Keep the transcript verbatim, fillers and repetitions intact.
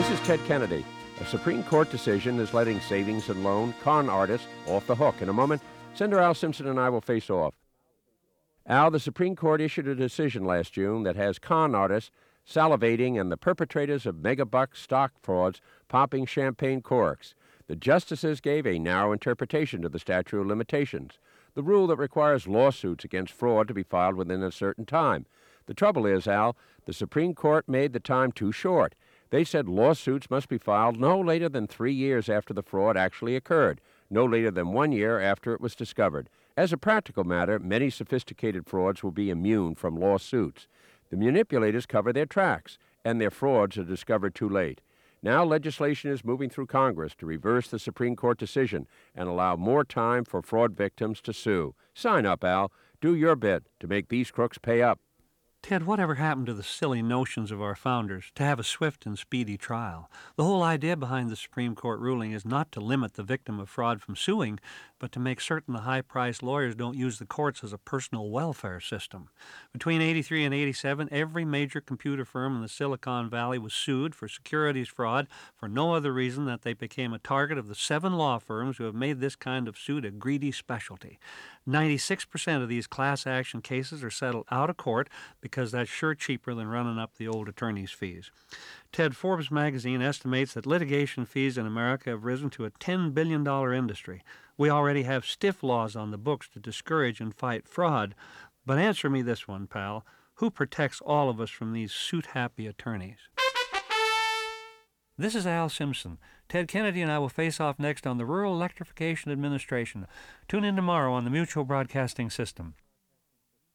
This is Ted Kennedy. A Supreme Court decision is letting savings and loan con artists off the hook. In a moment, Senator Al Simpson and I will face off. Al, the Supreme Court issued a decision last June that has con artists salivating and the perpetrators of megabuck stock frauds popping champagne corks. The justices gave a narrow interpretation to the statute of limitations, the rule that requires lawsuits against fraud to be filed within a certain time. The trouble is, Al, the Supreme Court made the time too short. They said lawsuits must be filed no later than three years after the fraud actually occurred, no later than one year after it was discovered. As a practical matter, many sophisticated frauds will be immune from lawsuits. The manipulators cover their tracks, and their frauds are discovered too late. Now legislation is moving through Congress to reverse the Supreme Court decision and allow more time for fraud victims to sue. Sign up, Al. Do your bit to make these crooks pay up. Ted, whatever happened to the silly notions of our founders to have a swift and speedy trial? The whole idea behind the Supreme Court ruling is not to limit the victim of fraud from suing, but to make certain the high-priced lawyers don't use the courts as a personal welfare system. Between eighty-three and eighty-seven, every major computer firm in the Silicon Valley was sued for securities fraud for no other reason than that they became a target of the seven law firms who have made this kind of suit a greedy specialty. ninety-six percent of these class action cases are settled out of court because that's sure cheaper than running up the old attorney's fees. Ted, Forbes magazine estimates that litigation fees in America have risen to a ten billion dollars industry. We already have stiff laws on the books to discourage and fight fraud. But answer me this one, pal. Who protects all of us from these suit-happy attorneys? This is Al Simpson. Ted Kennedy and I will face off next on the Rural Electrification Administration. Tune in tomorrow on the Mutual Broadcasting System.